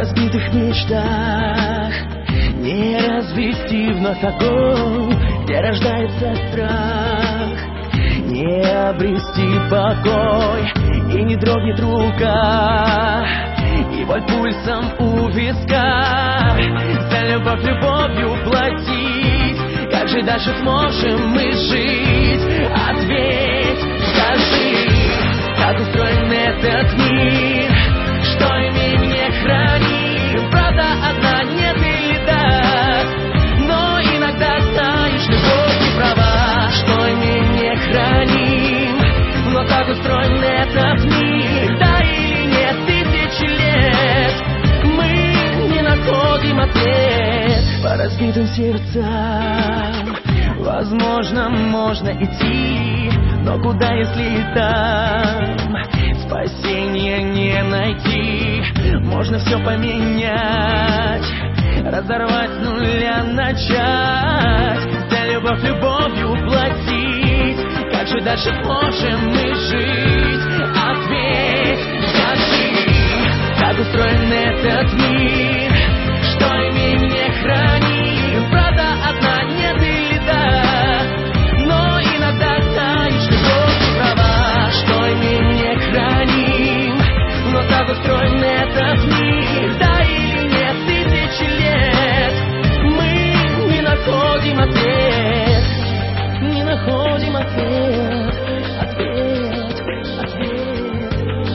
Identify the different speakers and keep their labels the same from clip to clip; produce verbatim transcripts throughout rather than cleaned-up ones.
Speaker 1: разбитых мечтах не развести вновь огонь, где рождается страх, не обрести покой, и не дрогнет рука, и боль пульсом у виска. За любовь любовью платить, как же дальше сможем мы жить? Ответь, скажи, как устроен этот мир, что имеем не храним. Правда одна, нет или да, но иногда знаешь, любовь не права. Что имеем не храним, но так устроен этот мир. Да или нет, тысячи лет мы не находим ответ по разбитым сердцам. Возможно, можно идти, но куда, если там спасения не найти? Можно все поменять, разорвать с нуля начать. За любовь любовью платить, как же дальше сможем мы жить? Ответь, скажи, как устроен этот мир, что имеем не храним. Правда одна, нет или да, но иногда знаешь, любовь не права. Что имеем не храним, но так устроен этот мир. Да или нет, тысячи лет мы не находим ответ, не находим ответ, ответ, ответ,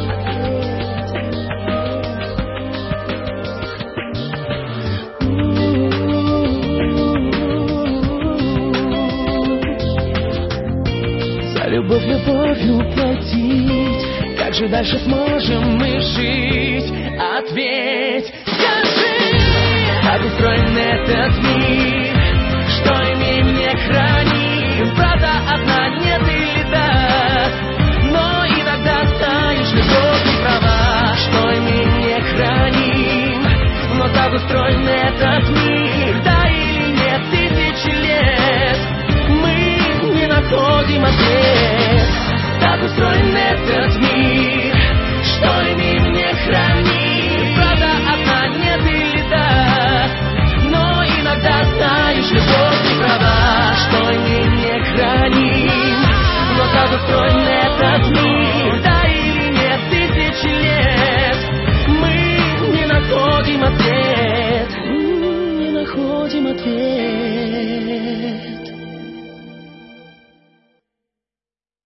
Speaker 1: ответ. За любовь любовью платить, как же дальше сможем мы жить? Ответь, скажи, как устроен этот мир, что имеем не храним. Правда одна, нет или да, но иногда знаешь, любовь не права. Что имеем не храним, но так устроен этот мир. Да или нет, тысячи лет мы не находим ответ. Так устроен этот мир, что имеем не храним. Правда одна, нет или да, но иногда знаешь, любовь не права. Что имеем не храним, но так устроен этот мир. Да или нет, тысячи лет мы не находим ответ, не находим ответ.